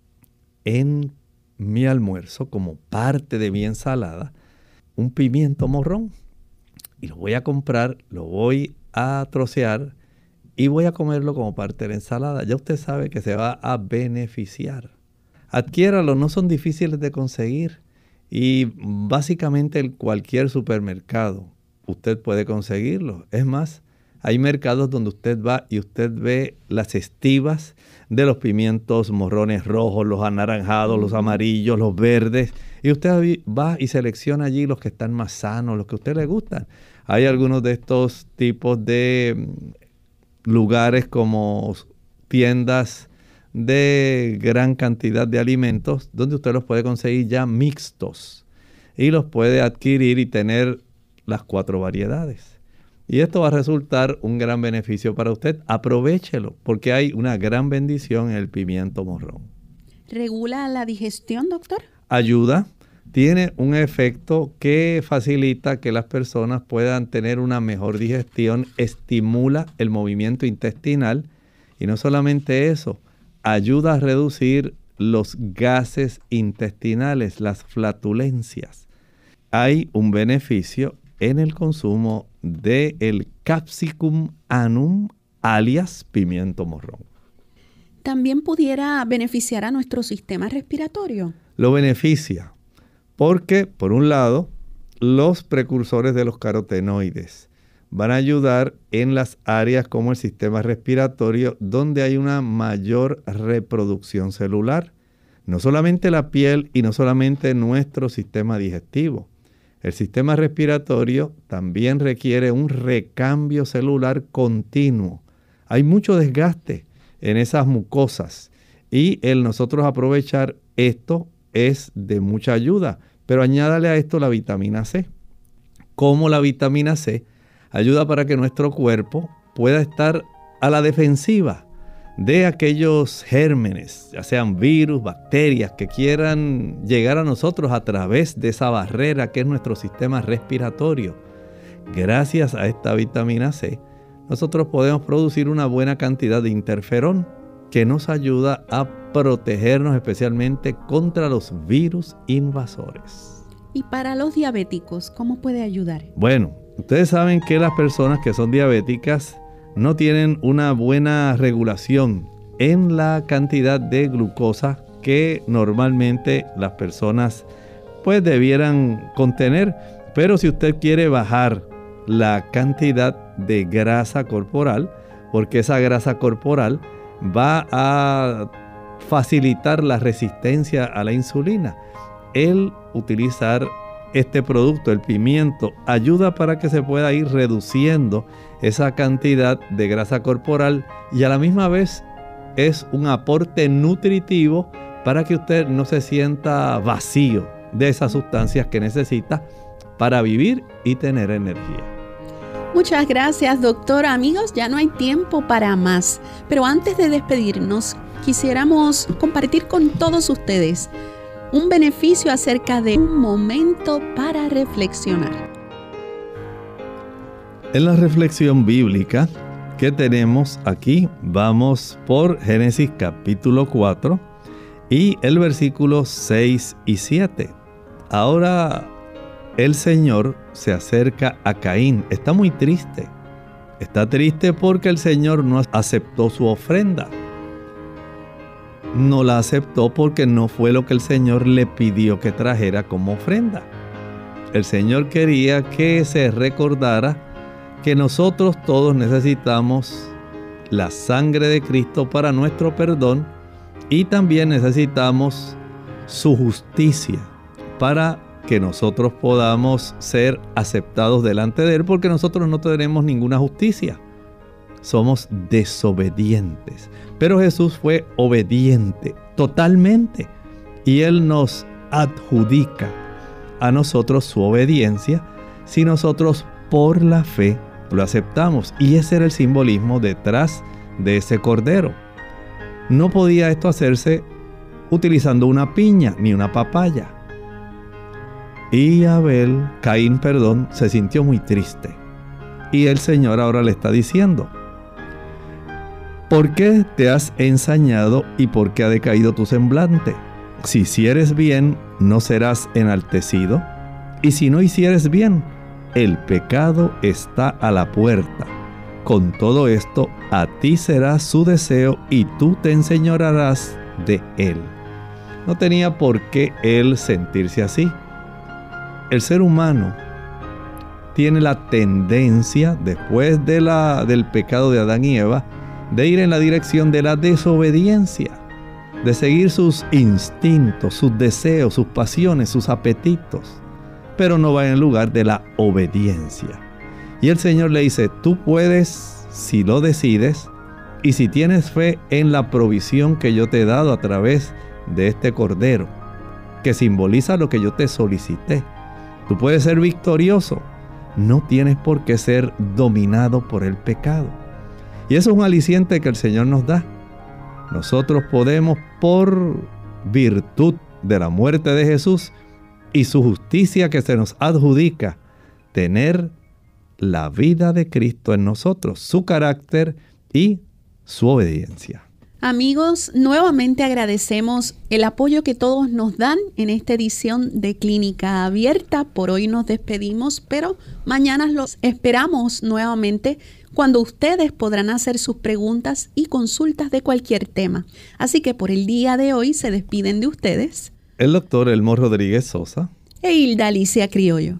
en mi almuerzo, como parte de mi ensalada, un pimiento morrón. Y lo voy a comprar, lo voy a trocear y voy a comerlo como parte de la ensalada. Ya usted sabe que se va a beneficiar. Adquiéralo, no son difíciles de conseguir. Y básicamente en cualquier supermercado usted puede conseguirlo. Es más, hay mercados donde usted va y usted ve las estivas de los pimientos morrones rojos, los anaranjados, los amarillos, los verdes. Y usted va y selecciona allí los que están más sanos, los que a usted le gustan. Hay algunos de estos tipos de lugares como tiendas de gran cantidad de alimentos donde usted los puede conseguir ya mixtos y los puede adquirir y tener las 4 variedades. Y esto va a resultar un gran beneficio para usted. Aprovéchelo, porque hay una gran bendición en el pimiento morrón. ¿Regula la digestión, doctor? Ayuda. Tiene un efecto que facilita que las personas puedan tener una mejor digestión. Estimula el movimiento intestinal. Y no solamente eso, ayuda a reducir los gases intestinales, las flatulencias. Hay un beneficio en el consumo del Capsicum annum, alias pimiento morrón. ¿También pudiera beneficiar a nuestro sistema respiratorio? Lo beneficia porque, por un lado, los precursores de los carotenoides van a ayudar en las áreas como el sistema respiratorio, donde hay una mayor reproducción celular. No solamente la piel y no solamente nuestro sistema digestivo. El sistema respiratorio también requiere un recambio celular continuo. Hay mucho desgaste en esas mucosas y el nosotros aprovechar esto es de mucha ayuda. Pero añádale a esto la vitamina C. Como la vitamina C ayuda para que nuestro cuerpo pueda estar a la defensiva de aquellos gérmenes, ya sean virus, bacterias, que quieran llegar a nosotros a través de esa barrera que es nuestro sistema respiratorio. Gracias a esta vitamina C, nosotros podemos producir una buena cantidad de interferón que nos ayuda a protegernos especialmente contra los virus invasores. ¿Y para los diabéticos, cómo puede ayudar? Bueno, ustedes saben que las personas que son diabéticas no tienen una buena regulación en la cantidad de glucosa que normalmente las personas pues debieran contener. Pero si usted quiere bajar la cantidad de grasa corporal, porque esa grasa corporal va a facilitar la resistencia a la insulina, el utilizar este producto, el pimiento, ayuda para que se pueda ir reduciendo esa cantidad de grasa corporal y a la misma vez es un aporte nutritivo para que usted no se sienta vacío de esas sustancias que necesita para vivir y tener energía. Muchas gracias, doctor. Amigos, ya no hay tiempo para más, pero antes de despedirnos, quisiéramos compartir con todos ustedes un beneficio acerca de un momento para reflexionar. En la reflexión bíblica que tenemos aquí, vamos por Génesis capítulo 4 y el versículo 6 y 7. Ahora el Señor se acerca a Caín. Está muy triste. Está triste porque el Señor no aceptó su ofrenda. No la aceptó porque no fue lo que el Señor le pidió que trajera como ofrenda. El Señor quería que se recordara que nosotros todos necesitamos la sangre de Cristo para nuestro perdón y también necesitamos su justicia para que nosotros podamos ser aceptados delante de Él, porque nosotros no tenemos ninguna justicia. Somos desobedientes. Pero Jesús fue obediente totalmente y Él nos adjudica a nosotros su obediencia si nosotros por la fe lo aceptamos. Y ese era el simbolismo detrás de ese cordero. No podía esto hacerse utilizando una piña ni una papaya. Y Caín, se sintió muy triste. Y el Señor ahora le está diciendo: ¿por qué te has ensañado y por qué ha decaído tu semblante? Si hicieres bien, ¿no serás enaltecido? Y si no hicieres bien, el pecado está a la puerta. Con todo esto, a ti será su deseo y tú te enseñorearás de él. No tenía por qué él sentirse así. El ser humano tiene la tendencia, después del pecado de Adán y Eva, de ir en la dirección de la desobediencia, de seguir sus instintos, sus deseos, sus pasiones, sus apetitos, pero no va en lugar de la obediencia. Y el Señor le dice: tú puedes, si lo decides, y si tienes fe en la provisión que yo te he dado a través de este cordero, que simboliza lo que yo te solicité, tú puedes ser victorioso. No tienes por qué ser dominado por el pecado. Y eso es un aliciente que el Señor nos da. Nosotros podemos, por virtud de la muerte de Jesús y su justicia que se nos adjudica, tener la vida de Cristo en nosotros, su carácter y su obediencia. Amigos, nuevamente agradecemos el apoyo que todos nos dan en esta edición de Clínica Abierta. Por hoy nos despedimos, pero mañana los esperamos nuevamente, cuando ustedes podrán hacer sus preguntas y consultas de cualquier tema. Así que por el día de hoy se despiden de ustedes el doctor Elmo Rodríguez Sosa e Hilda Alicia Criollo.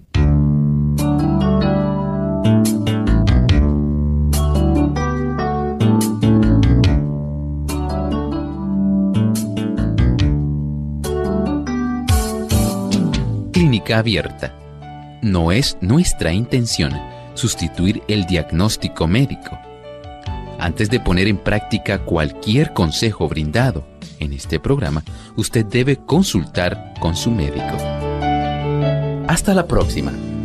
Clínica Abierta. No es nuestra intención sustituir el diagnóstico médico. Antes de poner en práctica cualquier consejo brindado en este programa, usted debe consultar con su médico. Hasta la próxima.